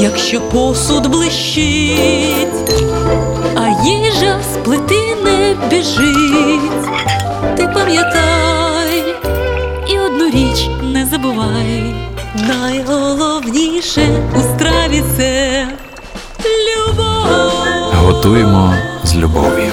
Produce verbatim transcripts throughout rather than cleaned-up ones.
якщо посуд блищить, а їжа з плити не біжить. Ти пам'ятай і одну річ не забувай: найголовніше у страві – це любов. Готуємо з любов'ю.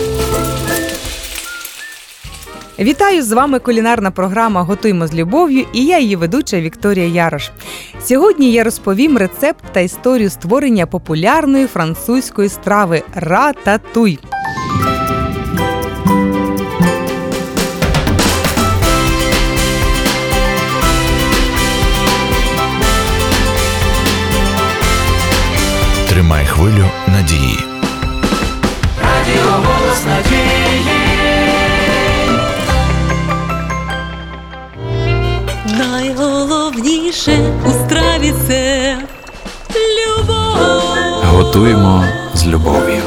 Вітаю, з вами кулінарна програма «Готуємо з любов'ю» і я її ведуча Вікторія Ярош. Сьогодні я розповім рецепт та історію створення популярної французької страви рататуй. Тримай хвилю надії. Радіо «Голос надії». Найголовніше у страві – це любов. Готуємо з любов'ю.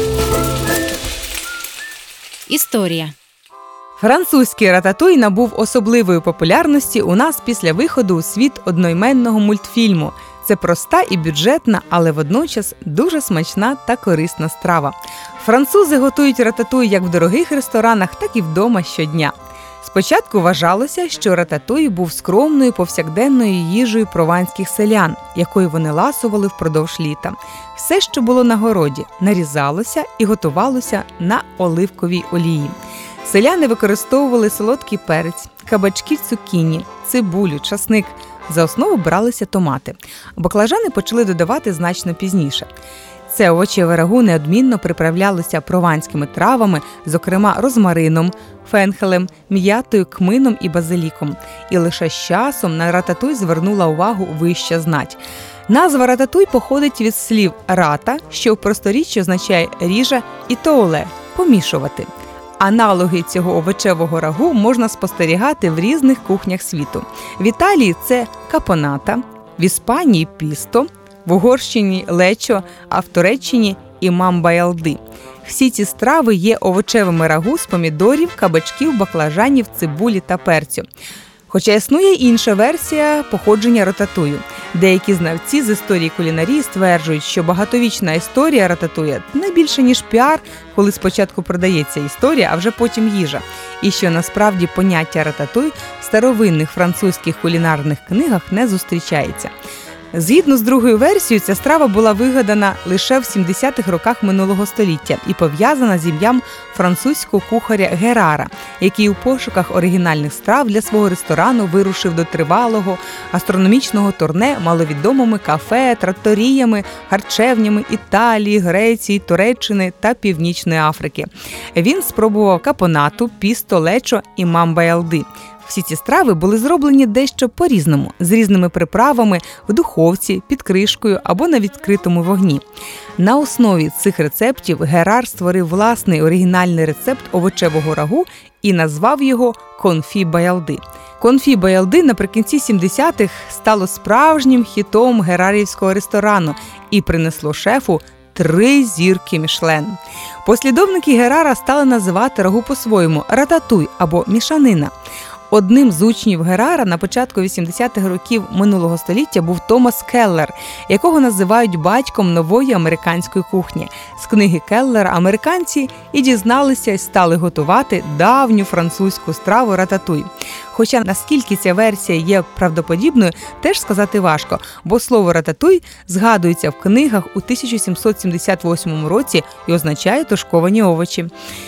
Історія. Французький рататуй набув особливої популярності у нас після виходу у світ одноіменного мультфільму. Це проста і бюджетна, але водночас дуже смачна та корисна страва. Французи готують рататуй як в дорогих ресторанах, так і вдома щодня. Спочатку вважалося, що рататуй був скромною повсякденною їжею прованських селян, якою вони ласували впродовж літа. Все, що було на городі, нарізалося і готувалося на оливковій олії. Селяни використовували солодкий перець, кабачки цукіні, цибулю, часник. За основу бралися томати. Баклажани почали додавати значно пізніше. Це овочеве рагу неодмінно приправлялося прованськими травами, зокрема розмарином, фенхелем, м'ятою, кмином і базиліком. І лише з часом на рататуй звернула увагу вища знать. Назва рататуй походить від слів «рата», що в просторіччі означає «ріжа», і «тооле» – «помішувати». Аналоги цього овочевого рагу можна спостерігати в різних кухнях світу. В Італії це капоната, в Іспанії – пісто, в Угорщині – лечо, а в Туреччині – імам-баялди. Всі ці страви є овочевими рагу з помідорів, кабачків, баклажанів, цибулі та перцю. Хоча існує інша версія походження рататую. Деякі знавці з історії кулінарії стверджують, що багатовічна історія рататуя не більше, ніж піар, коли спочатку продається історія, а вже потім їжа. І що насправді поняття рататуй в старовинних французьких кулінарних книгах не зустрічається. Згідно з другою версією, ця страва була вигадана лише в сімдесятих роках минулого століття і пов'язана з ім'ям французького кухаря Герара, який у пошуках оригінальних страв для свого ресторану вирушив до тривалого гастрономічного турне маловідомими кафе, тратторіями, харчевнями Італії, Греції, Туреччини та Північної Африки. Він спробував капонату, пісто, лечо і мамбаялди. Всі ці страви були зроблені дещо по-різному, з різними приправами, в духовці, під кришкою або на відкритому вогні. На основі цих рецептів Герар створив власний оригінальний рецепт овочевого рагу і назвав його «конфі баялди». «Конфі баялди» наприкінці сімдесятих стало справжнім хітом герарівського ресторану і принесло шефу три зірки Мішлен. Послідовники Герара стали називати рагу по-своєму – рататуй або мішанина. Одним з учнів Герара на початку вісімдесятих років минулого століття був Томас Келлер, якого називають батьком нової американської кухні. З книги Келлера американці і дізналися і стали готувати давню французьку страву рататуй. Хоча наскільки ця версія є правдоподібною, теж сказати важко, бо слово рататуй згадується в книгах у тисяча сімсот сімдесят восьмому році і означає тушковані овочі.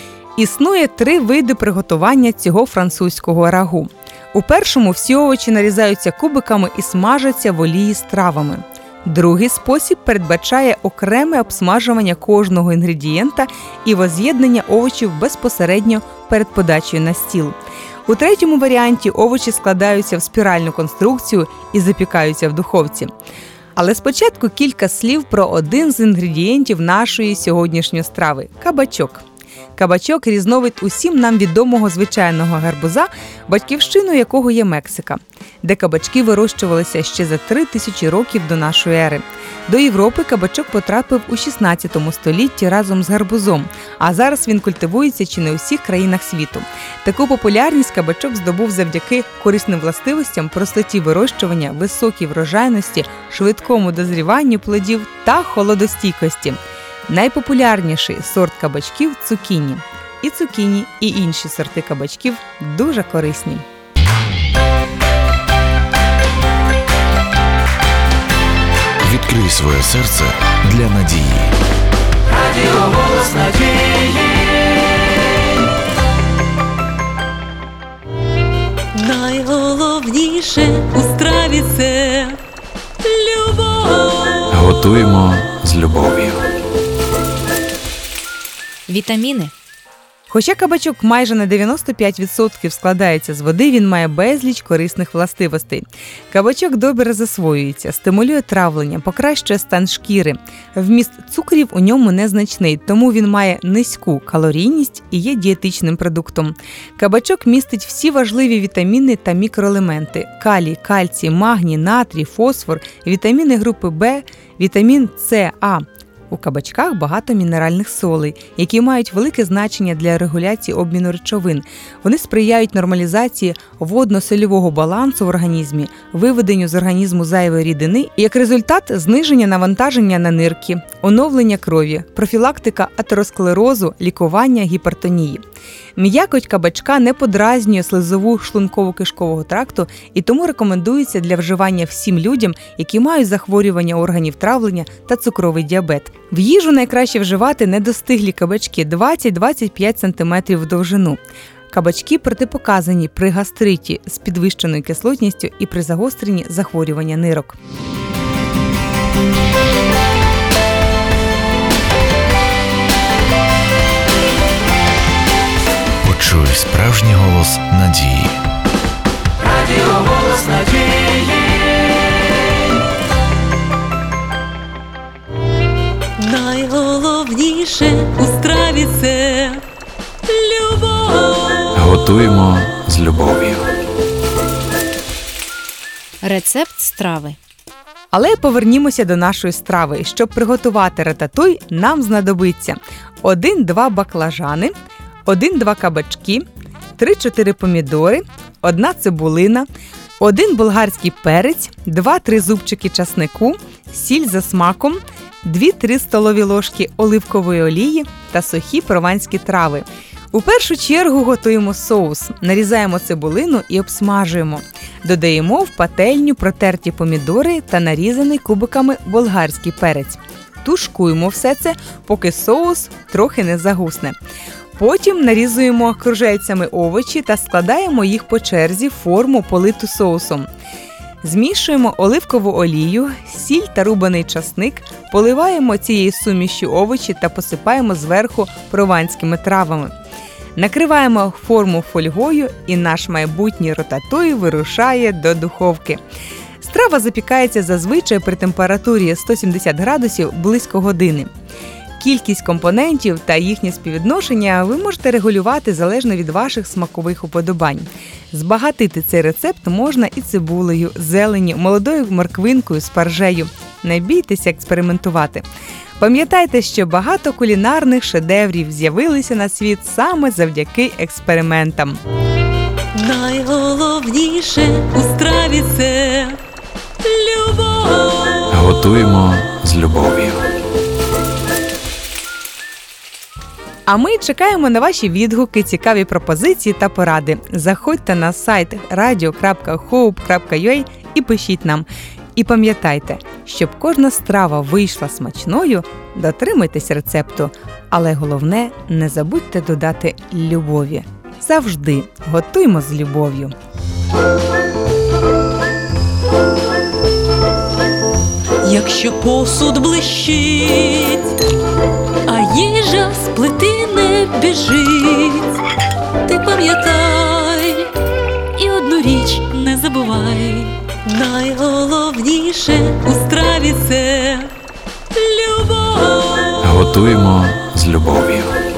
Існує три види приготування цього французького рагу. У першому всі овочі нарізаються кубиками і смажаться в олії з травами. Другий спосіб передбачає окреме обсмажування кожного інгредієнта і воз'єднання овочів безпосередньо перед подачею на стіл. У третьому варіанті овочі складаються в спіральну конструкцію і запікаються в духовці. Але спочатку кілька слів про один з інгредієнтів нашої сьогоднішньої страви – кабачок. Кабачок – різновид усім нам відомого звичайного гарбуза, батьківщиною якого є Мексика, де кабачки вирощувалися ще за три тисячі років до нашої ери. До Європи кабачок потрапив у шістнадцятому столітті разом з гарбузом, а зараз він культивується чи не у всіх країнах світу. Таку популярність кабачок здобув завдяки корисним властивостям, простоті вирощування, високій врожайності, швидкому дозріванню плодів та холодостійкості. Найпопулярніший сорт кабачків – цукіні. І цукіні, і інші сорти кабачків дуже корисні. Відкрий своє серце для надії. Радіо «Голос надії». Найголовніше у страві – це любов. Готуємо з любов'ю. Вітаміни. Хоча кабачок майже на дев'яносто п'ять відсотків складається з води, він має безліч корисних властивостей. Кабачок добре засвоюється, стимулює травлення, покращує стан шкіри. Вміст цукрів у ньому незначний, тому він має низьку калорійність і є дієтичним продуктом. Кабачок містить всі важливі вітаміни та мікроелементи – калій, кальцій, магній, натрій, фосфор, вітаміни групи В, вітамін С, А. У кабачках багато мінеральних солей, які мають велике значення для регуляції обміну речовин. Вони сприяють нормалізації водно-сольового балансу в організмі, виведенню з організму зайвої рідини і, як результат, зниження навантаження на нирки, оновлення крові, профілактика атеросклерозу, лікування гіпертонії. М'якоть кабачка не подразнює слизову шлунково-кишкового тракту і тому рекомендується для вживання всім людям, які мають захворювання органів травлення та цукровий діабет. В їжу найкраще вживати недостиглі кабачки двадцять-двадцять п'ять сантиметрів в довжину. Кабачки протипоказані при гастриті з підвищеною кислотністю і при загостренні захворювання нирок. Почуй справжній голос надії. Радіо «Голос надії». Найголовніше у страві – це любов. Готуємо з любов'ю. Рецепт страви. Але повернімося до нашої страви. Щоб приготувати рататуй, нам знадобиться один-два баклажани, один-два кабачки, три-чотири помідори, одна цибулина, один болгарський перець, два-три зубчики часнику, сіль за смаком, дві-три столові ложки оливкової олії та сухі прованські трави. У першу чергу готуємо соус. Нарізаємо цибулину і обсмажуємо. Додаємо в пательню протерті помідори та нарізаний кубиками болгарський перець. Тушкуємо все це, поки соус трохи не загусне. Потім нарізуємо кружельцями овочі та складаємо їх по черзі в форму, политу соусом. Змішуємо оливкову олію, сіль та рубаний часник, поливаємо цією сумішю овочі та посипаємо зверху прованськими травами. Накриваємо форму фольгою і наш майбутній рататуй вирушає до духовки. Страва запікається зазвичай при температурі сто сімдесят градусів близько години. Кількість компонентів та їхнє співвідношення ви можете регулювати залежно від ваших смакових уподобань. Збагатити цей рецепт можна і цибулею, зеленню, молодою морквинкою, спаржею. Не бійтеся експериментувати. Пам'ятайте, що багато кулінарних шедеврів з'явилися на світ саме завдяки експериментам. Найголовніше у страві – це любов. Готуємо з любов'ю. А ми чекаємо на ваші відгуки, цікаві пропозиції та поради. Заходьте на сайт радіо крапка хоуп крапка ю а і пишіть нам. І пам'ятайте, щоб кожна страва вийшла смачною, дотримуйтесь рецепту. Але головне, не забудьте додати любові. Завжди готуймо з любов'ю. Якщо посуд блищить, а їжа з плити не біжить, ти пам'ятай і одну річ не забувай. Найголовніше у страві – це любов. Готуємо з любов'ю.